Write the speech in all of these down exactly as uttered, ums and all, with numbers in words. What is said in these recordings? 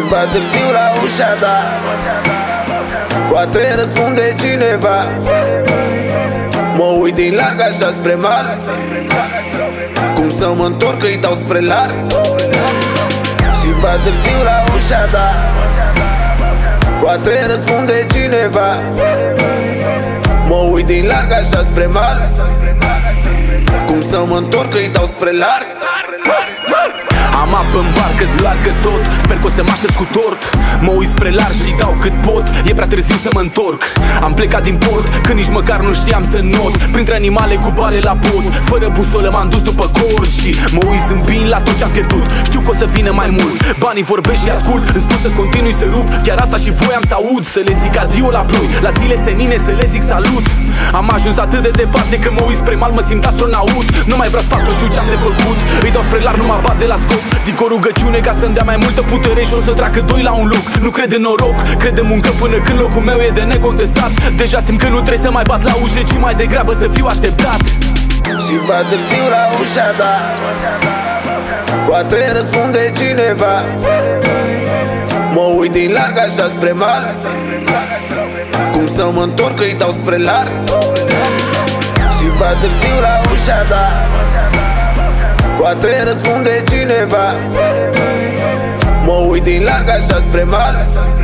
va târziu la ușa ta, poate răspunde cineva. Mă uit din larg așa spre mare, cum să mă întorc că-i dau spre larg. Și va târziu la ușa ta, poate răspunde cineva. Mă uit din larg așa spre mare, cum să mă întorc că-i dau spre larg. Am apă în barcă-s largă tot, sper că o să mă aștept cu tort. Mă uit spre larg și dau cât pot, e prea târziu să mă întorc. Am plecat din port, când nici măcar nu știam să not. Printre animale cu bale la pod, fără busolă m-am dus după cord. Și mă uit zâmbind la tot ce-am pierdut, știu că o să vină mai mult. Banii vorbesc și ascult, îmi spun să continui să rup. Chiar asta și voiam să aud, să le zic adio la ploi, la zile senine să le zic salut. Am ajuns atât de departe că mă uit spre mal, mă simt astronaut. Nu mai vreau sfatul, știu ce-am de făcut, îi dau spre larg, nu mă bat de la scop. Zic o rugăciune ca să-mi dea mai multă putere și o să treacă doi la un loc. Nu cred în noroc, cred în muncă până când locul meu e de necontestat. Deja simt că nu trebuie să mai bat la ușă, ci mai degrabă să fiu așteptat. Și va târziu la ușa ta, poate răspunde cineva. Mă uit din larg așa spre mare, cum să mă întorc că-i dau spre larg. Și va târziu la ușa ta, poate răspunde cineva. Mă uit din larg așa spre mare,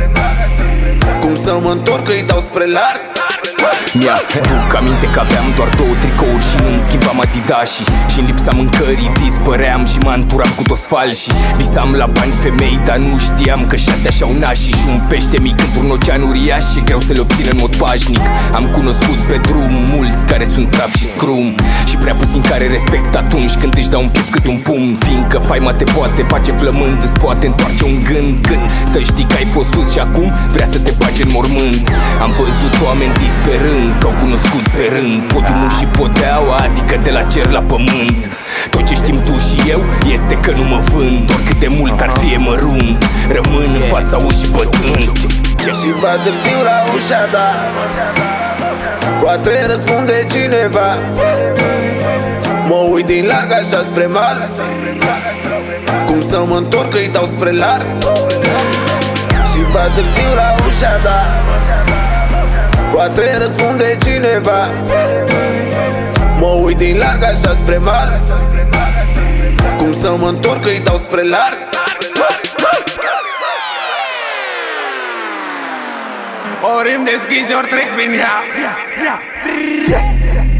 cum să mă întorc că-i dau spre larg. Mi-aduc aminte că aveam doar două tricouri și nu-mi schimbam adidașii. Și în lipsa mâncării dispăream și mă înturam cu toți falșii. Visam la bani femei, dar nu știam că și astea și-au nașii. Și un pește mic într-un ocean uriaș și greu să le obțin în mod pașnic. Am cunoscut pe drum mulți care sunt trap și scrum, și prea puțin care respect atunci când își dau un pic cât un pumn. Fiindcă faima te poate face flămând, îți poate întoarce un gând. Când să știi că ai fost sus și acum vrea să te bage în mormânt. Am văzut oameni disperând, că au cunoscut pe rând podiumul și podeaua, adică de la cer la pământ. Tot ce știm tu și eu este că nu mă vând, doar cât de mult ar fi mărunt. Rămân în fața ușii bătând. Și va târziu la ușa ta, poate răspunde cineva. Mă uit din larg așa spre mare, cum să mă întorc că-i dau spre larg. Și va târziu la ușa ta, poate răspunde cineva. Mă uit din larg așa spre mare, cum să mă întorc că-i dau spre larg. Ori îmi deschizi, ori trec prin ea.